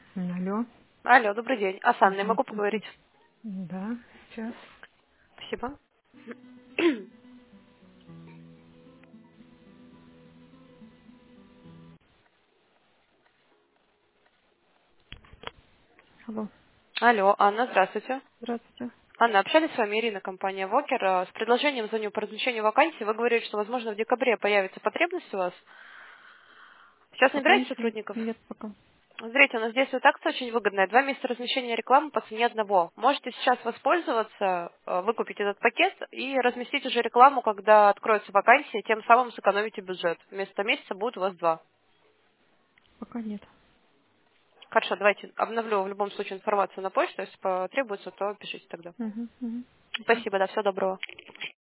Алло. Алло, добрый день. А с Анной могу Здравствуйте. поговорить? Да, сейчас. Спасибо. Алло. Алло, Анна, здравствуйте. Здравствуйте. Анна, общались с вами Ирина, компания Вокер. С предложением звоню по размещению вакансий. Вы говорили, что, возможно, в декабре появится потребность у вас. Сейчас Пока набираете ничего сотрудников? нет пока. Смотрите, у нас здесь вот акция очень выгодная. 2 месяца размещения рекламы по цене одного. Можете сейчас воспользоваться, выкупить этот пакет и разместить уже рекламу, когда откроется вакансия, тем самым сэкономите бюджет. Вместо месяца будет у вас 2. Пока нет. Хорошо, давайте обновлю в любом случае информацию на почту. Если потребуется, то пишите тогда. Угу, угу. Спасибо. Спасибо, да, всего доброго.